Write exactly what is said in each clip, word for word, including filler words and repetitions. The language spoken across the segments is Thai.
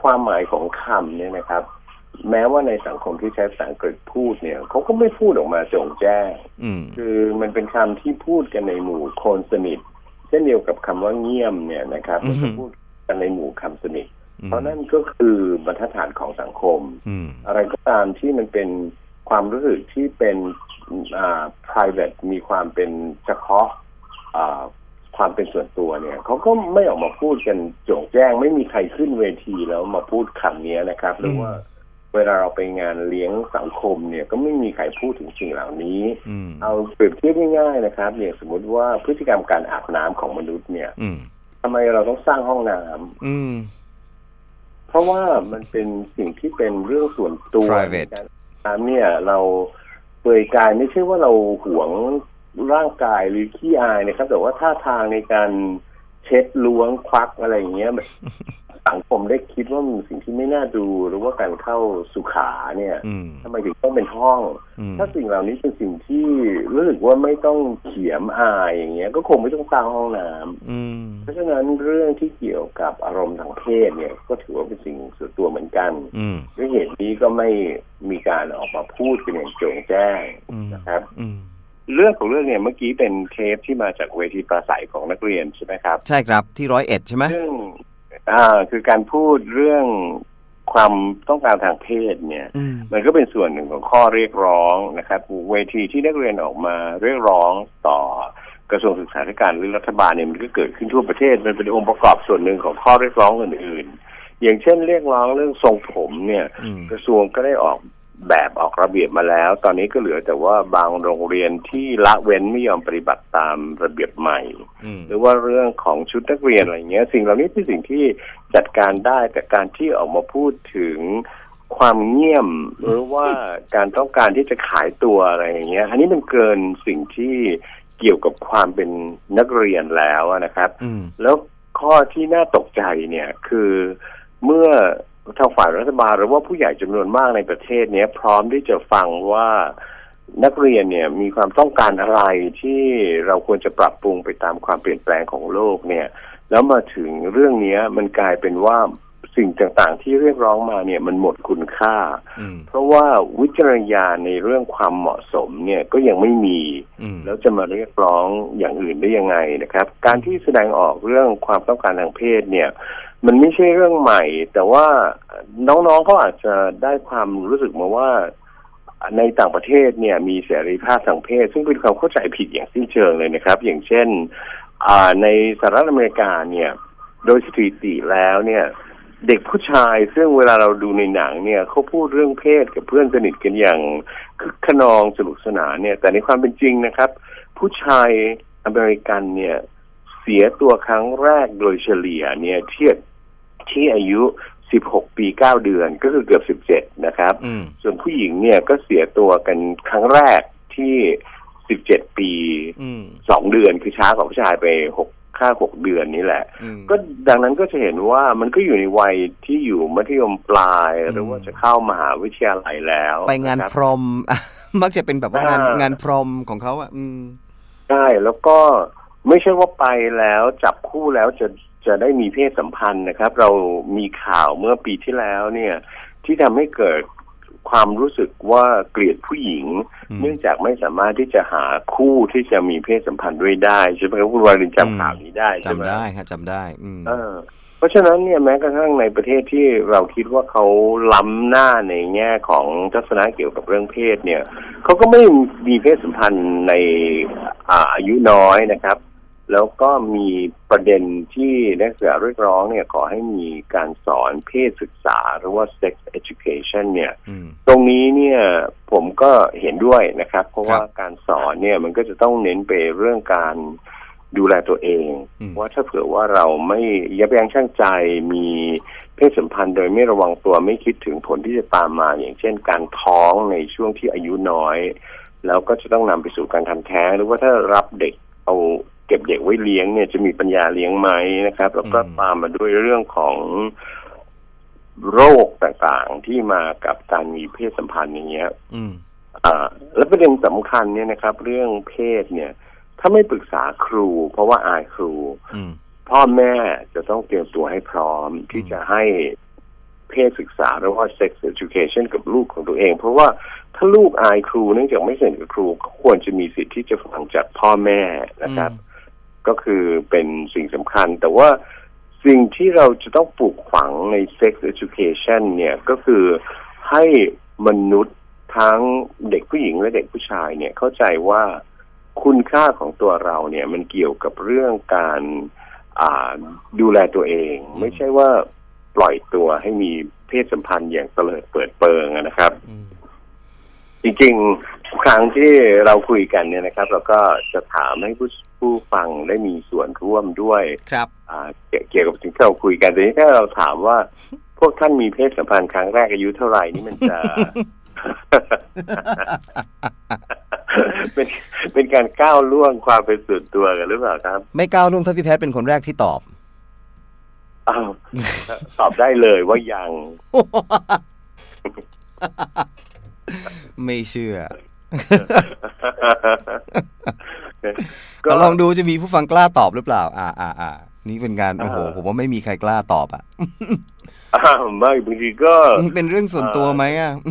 ความหมายของคำเนี่ยนะครับแม้ว่าในสังคมที่ใช้ภาษาอังกฤษพูดเนี่ยเขาก็ไม่พูดออกมาโจ่งแจ้งคือมันเป็นคำที่พูดกันในหมู่คนสนิทเช่นเดียวกับคำว่าเงี่ยมเนี่ยนะครับมันจะพูดกันในหมู่คำสนิทเพราะนั่นก็คือบรรทัดฐานของสังคมอะไรก็ตามที่มันเป็นความรู้สึกที่เป็นอ่า private มีความเป็นเฉพาะอ่าความเป็นส่วนตัวเนี่ยเขาก็ไม่ออกมาพูดกันโจ่งแจ้งไม่มีใครขึ้นเวทีแล้วมาพูดคำนี้นะครับหรือว่าเวลาเราไปงานเลี้ยงสังคมเนี่ยก็ไม่มีใครพูดถึงสิ่งเหล่านี้เอาเปรียบเทียบง่ายๆนะครับเนี่ยสมมติว่าพฤติกรรมการอาบน้ำของมนุษย์เนี่ยทำไมเราต้องสร้างห้องน้ำเพราะว่ามันเป็นสิ่งที่เป็นเรื่องส่วนตัว private น้ำเนี่ยเราเปลือยกายไม่ใช่ว่าเราหวงร่างกายหรือขี้อายนะครับแต่ว่าท่าทางในการเช็ดล้วงควักอะไรอย่างเงี้ยสังคมได้คิดว่ามันสิ่งที่ไม่น่าดูหรือว่าการเข้าสุขาเนี่ยทำไมถึงต้องเป็นห้องถ้าสิ่งเหล่านี้เป็นสิ่งที่รู้สึกว่าไม่ต้องเขียมอายอย่างเงี้ยก็คงไม่ต้องสร้างห้องน้ำเพราะฉะนั้นเรื่องที่เกี่ยวกับอารมณ์ทางเพศเนี่ยก็ถือว่าเป็นสิ่งส่วนตัวเหมือนกันด้วยเหตุนี้ก็ไม่มีการออกมาพูดกันอย่างโจ่งแจ้งนะครับเรื่องของเรื่องเนี่ยเมื่อกี้เป็นเทปที่มาจากเวทีปราศัยของนักเรียนใช่ไหมครับใช่ครับที่ร้อยเอ็ดใช่ไหมซึ่งอ่าคือการพูดเรื่องความต้องการทางเพศเนี่ยมันก็เป็นส่วนหนึ่งของข้อเรียกร้องนะครับเวทีที่นักเรียนออกมาเรียกร้องต่อกระทรวงศึกษาธิการหรือรัฐบาลเนี่ยมันก็เกิดขึ้นทั่วประเทศมันเป็นองค์ประกอบส่วนหนึ่งของข้อเรียกร้องอื่นๆอย่างเช่นเรียกร้องเรื่องทรงผมเนี่ยกระทรวงก็ได้ออกแบบออกระเบียบมาแล้วตอนนี้ก็เหลือแต่ว่าบางโรงเรียนที่ละเว้นไม่ยอมปฏิบัติตามระเบียบใหม่หรือว่าเรื่องของชุดนักเรียนอะไรเงี้ยสิ่งเหล่านี้เป็นสิ่งที่จัดการได้แต่การที่ออกมาพูดถึงความเงี่ยมหรือว่าการต้องการที่จะขายตัวอะไรอย่างเงี้ยอันนี้มันเกินสิ่งที่เกี่ยวกับความเป็นนักเรียนแล้วนะครับแล้วข้อที่น่าตกใจเนี่ยคือเมื่อทางฝ่ายรัฐบาลหรือว่าผู้ใหญ่จำนวนมากในประเทศนี้พร้อมที่จะฟังว่านักเรียนเนี่ยมีความต้องการอะไรที่เราควรจะปรับปรุงไปตามความเปลี่ยนแปลงของโลกเนี่ยแล้วมาถึงเรื่องนี้มันกลายเป็นว่าสิ่งต่างๆที่เรียกร้องมาเนี่ยมันหมดคุณค่าเพราะว่าวิจารณญาณในเรื่องความเหมาะสมเนี่ยก็ยังไม่มีแล้วจะมาเรียกร้องอย่างอื่นได้ยังไงนะครับการที่แสดงออกเรื่องความต้องการทางเพศเนี่ยมันไม่ใช่เรื่องใหม่แต่ว่าน้องๆเขาอาจจะได้ความรู้สึกมาว่าในต่างประเทศเนี่ยมีเสรีภาพทางเพศซึ่งเป็นความเข้าใจผิดอย่างสิ้นเชิงเลยนะครับอย่างเช่นในสหรัฐอเมริกาเนี่ยโดยสถิติแล้วเนี่ยเด็กผู้ชายซึ่งเวลาเราดูในหนังเนี่ยเขาพูดเรื่องเพศกับเพื่อนสนิทกันอย่างคึกขนองสนุกสนานเนี่ยแต่ในความเป็นจริงนะครับผู้ชายอเมริกันเนี่ยเสียตัวครั้งแรกโดยเฉลี่ยเนี่ยเทียบที่อายุสิบหกปีเก้าเดือนก็คือเกือบสิบเจ็ดนะครับส่วนผู้หญิงเนี่ยก็เสียตัวกันครั้งแรกที่สิบเจ็ดปีสองเดือนคือช้ากว่าผู้ชายไปหกค่าหกเดือนนี้แหละก็ดังนั้นก็จะเห็นว่ามันก็อยู่ในวัยที่อยู่มัธยมปลายหรือว่าจะเข้ามหาวิทยาลัยแล้วไปงานพรม มักจะเป็นแบบว่างานงานพรมของเขาอ่ะใช่แล้วก็ไม่ใช่ว่าไปแล้วจับคู่แล้วจะจะได้มีเพศสัมพันธ์นะครับเรามีข่าวเมื่อปีที่แล้วเนี่ยที่ทำให้เกิดความรู้สึกว่าเกลียดผู้หญิงเนื่องจากไม่สามารถที่จะหาคู่ที่จะมีเพศสัมพันธ์ด้วยได้ใช่ไหมครับคุณวารินจำข่าวนี้ได้ใช่ไหมจำได้ครับจำได้เออเพราะฉะนั้นเนี่ยแม้กระทั่งในประเทศที่เราคิดว่าเขาล้ำหน้าในแง่ของทัศนะเกี่ยวกับเรื่องเพศเนี่ยเขาก็ไม่มีเพศสัมพันธ์ในอายุน้อยนะครับแล้วก็มีประเด็นที่นักศึกษาเรียกร้องเนี่ยขอให้มีการสอนเพศศึกษาหรือว่า sex education เนี่ยตรงนี้เนี่ยผมก็เห็นด้วยนะครับเพราะว่าการสอนเนี่ยมันก็จะต้องเน้นไปเรื่องการดูแลตัวเองว่าถ้าเผื่อว่าเราไม่ยับยั้งชั่งใจมีเพศสัมพันธ์โดยไม่ระวังตัวไม่คิดถึงผลที่จะตามมาอย่างเช่นการท้องในช่วงที่อายุน้อยแล้วก็จะต้องนำไปสู่การทำแท้งหรือว่าถ้ารับเด็กเอาเก็บเด็กไว้เลี้ยงเนี่ยจะมีปัญญาเลี้ยงไหมนะครับแล้วก็ตามมาด้วยเรื่องของโรคต่างๆที่มากับการมีเพศสัมพันธ์อย่างเงี้ยอ่าและประเด็นสำคัญเนี่ยนะครับเรื่องเพศเนี่ยถ้าไม่ปรึกษาครูเพราะว่าอายครูพ่อแม่จะต้องเตรียมตัวให้พร้อมที่จะให้เพศศึกษาหรือว่า sex education กับลูกของตัวเองเพราะว่าถ้าลูกอายครูเนื่องจากไม่สนิทกับครูก็ควรจะมีสิทธิ์ที่จะฟังจากพ่อแม่นะครับก็คือเป็นสิ่งสำคัญแต่ว่าสิ่งที่เราจะต้องปลูกฝังใน sex education เนี่ยก็คือให้มนุษย์ทั้งเด็กผู้หญิงและเด็กผู้ชายเนี่ยเข้าใจว่าคุณค่าของตัวเราเนี่ยมันเกี่ยวกับเรื่องการดูแลตัวเองไม่ใช่ว่าปล่อยตัวให้มีเพศสัมพันธ์อย่างเตลิดเปิดเปิงนะครับจริงๆครั้งที่เราคุยกันเนี่ยนะครับเราก็จะถามให้ผู้ผู้ฟังได้มีส่วนร่วมด้วยครับเกี่ยวกับสิ่งที่เราคุยกันแต่นี้ถ้าเราถามว่าพวกท่านมีเพศสัมพันธ์ครั้งแรกอายุเท่าไหร่นี่มันจะ เป็นเป็นการก้าวล่วงความเป็นส่วนตัวกันหรือเปล่าครับไม่ก้าวล่วงถ้าพี่แพทย์เป็นคนแรกที่ตอบอ้าวตอบได้เลยว่ายังไม่เชื่อก็ลองดูจะมีผู้ฟังกล้าตอบหรือเปล่าอ่าอ่าอ่านี่เป็นการโอ้โหผมว่าไม่มีใครกล้าตอบอ่ะไม่บางทีก็เป็นเรื่องส่วนตัวไหมอ่ะ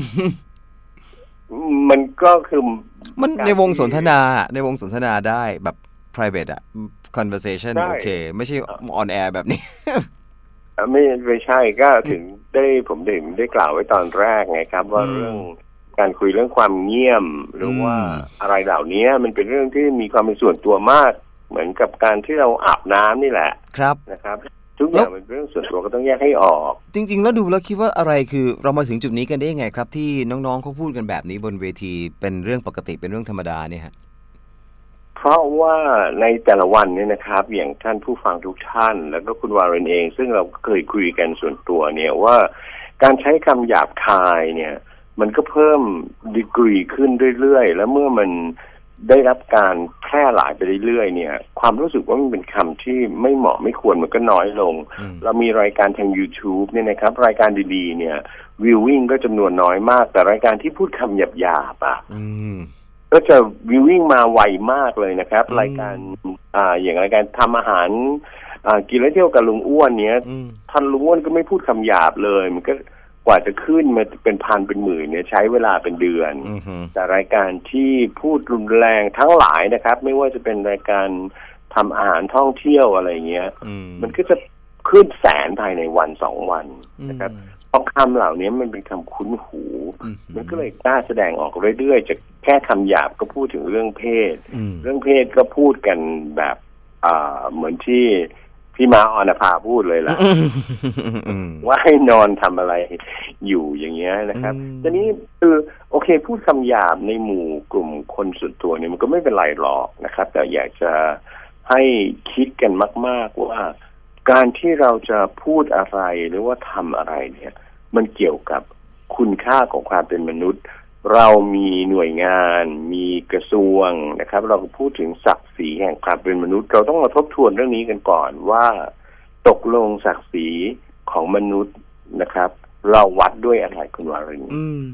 มันก็คือมันในวงสนทนาในวงสนทนาได้แบบ private อ่ะ conversation โอเคไม่ใช่ on air แบบนี้ไม่ไม่ใช่ก็ถึงได้ผมถึงได้กล่าวไว้ตอนแรกไงครับว่าเรื่องการคุยเรื่องความเงียบหรือว่าอะไรเหล่านี้มันเป็นเรื่องที่มีความเป็นส่วนตัวมากเหมือนกับการที่เราอาบน้ำนี่แหละครับนะครับทุกอย่างเป็นเรื่องส่วนตัวก็ต้องแยกให้ออกจริงๆแล้วดูแล้วคิดว่าอะไรคือเรามาถึงจุดนี้กันได้ยังไงครับที่น้องๆเขาพูดกันแบบนี้บนเวทีเป็นเรื่องปกติเป็นเรื่องธรรมดาเนี่ยฮะเพราะว่าในแต่ละวันเนี่ยนะครับอย่างท่านผู้ฟังทุกท่านแล้วก็คุณวารินเองซึ่งเราเคยคุยกันส่วนตัวเนี่ยว่าการใช้คำหยาบคายเนี่ยมันก็เพิ่มดีกรีขึ้นเรื่อยๆแล้วเมื่อมันได้รับการแพร่หลายไปเรื่อยๆเนี่ยความรู้สึกว่ามันเป็นคำที่ไม่เหมาะไม่ควรมันก็น้อยลงเรามีรายการทาง YouTube เนี่ยนะครับรายการดีๆเนี่ยวิววิ่งก็จำนวนน้อยมากแต่รายการที่พูดคำหยาบๆอ่ะก็จะวิววิ่งมาไวมากเลยนะครับรายการอ่าอย่างรายการทำอาหารอ่ากินแล้วเที่ยวกับลุงอ้วนเนี้ยท่านลุงอ้วนก็ไม่พูดคำหยาบเลยมันก็กว่าจะขึ้นมาเป็นพันเป็นหมื่นเนี่ยใช้เวลาเป็นเดือนแต่รายการที่พูดรุนแรงทั้งหลายนะครับไม่ว่าจะเป็นรายการทำอาหารท่องเที่ยวอะไรเงี้ยมันก็จะขึ้นแสนภายในวันสองวันนะครับเพราะคำเหล่านี้มันเป็นคำคุ้นหูมันก็เลยกล้าแสดงออกเรื่อยๆจะแค่คำหยาบก็พูดถึงเรื่องเพศเรื่องเพศก็พูดกันแบบอ่าเหมือนที่พี่ม้าออนภาพูดเลยล่ะว่าให้นอนทำอะไรอยู่อย่างเงี้ยนะครับทีนี้คือโอเคพูดคำหยาบในหมู่กลุ่มคนส่วนตัวเนี่ยมันก็ไม่เป็นไรหรอกนะครับแต่อยากจะให้คิดกันมากๆว่าการที่เราจะพูดอะไรหรือว่าทำอะไรเนี่ยมันเกี่ยวกับคุณค่าของความเป็นมนุษย์เรามีหน่วยงานมีกระทรวงนะครับเราพูดถึงศักดิ์ศรีแห่งความเป็นมนุษย์เราต้องมาทบทวนเรื่องนี้กันก่อนว่าตกลงศักดิ์ศรีของมนุษย์นะครับเราวัดด้วยอะไรคุณวาริน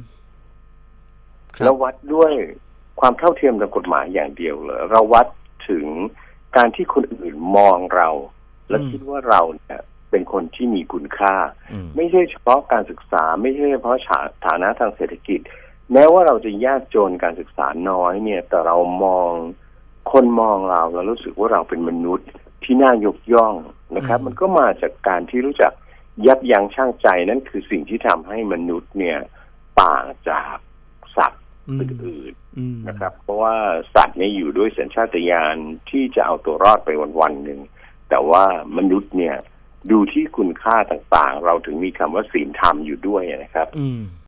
เราวัดด้วยความเท่าเทียมทางกฎหมายอย่างเดียวเหรอเราวัดถึงการที่คนอื่นมองเราและคิดว่าเราเนี่ยเป็นคนที่มีคุณค่าไม่ใช่เฉพาะการศึกษาไม่ใช่เฉพาะฐานะทางเศรษฐกิจแม้ว่าเราจะยากจนการศึกษาน้อยเนี่ยแต่เรามองคนมองเราแล้วรู้สึกว่าเราเป็นมนุษย์ที่น่ายกย่องนะครับมันก็มาจากการที่รู้จักยับยั้งชั่งใจนั่นคือสิ่งที่ทำให้มนุษย์เนี่ยต่างจากสัตว์อื่นๆนะครับเพราะว่าสัตว์เนี่ยอยู่ด้วยสัญชาตญาณที่จะเอาตัวรอดไปวันๆหนึ่งแต่ว่ามนุษย์เนี่ยดูที่คุณค่าต่างๆเราถึงมีคำว่าศีลธรรมอยู่ด้วยนะครับ